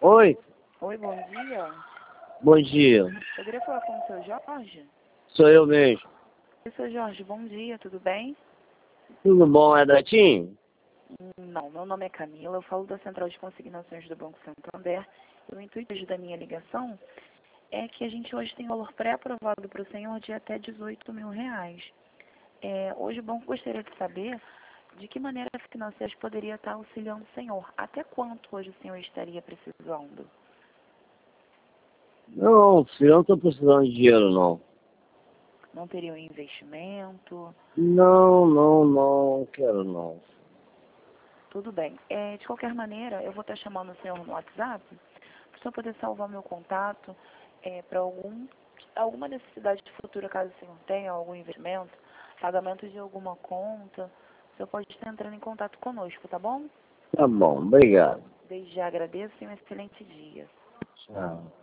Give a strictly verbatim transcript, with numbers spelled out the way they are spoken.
Oi, Oi, bom dia. bom dia. Eu queria falar com o seu Jorge. Sou eu mesmo. Oi, seu Jorge, bom dia, tudo bem? Tudo bom, é Datinho? Hum, Não, meu nome é Camila, eu falo da Central de Consignações do Banco Santander. E o intuito hoje da minha ligação é que a gente hoje tem valor pré-aprovado para o senhor de até dezoito mil reais. É, hoje o banco gostaria de saber de que maneira financeira poderia estar auxiliando o senhor. Até quanto hoje o senhor estaria precisando? Não, filho, eu não tô precisando de dinheiro, não. Não teria um investimento? Não, não, não, quero não. Tudo bem. É, de qualquer maneira, eu vou estar chamando o senhor no WhatsApp, para o senhor poder salvar meu contato é, para algum, alguma necessidade futura, caso o senhor tenha algum investimento, pagamento de alguma conta. O senhor pode estar entrando em contato conosco, tá bom? Tá bom, obrigado. Desde já agradeço e um excelente dia. Tchau.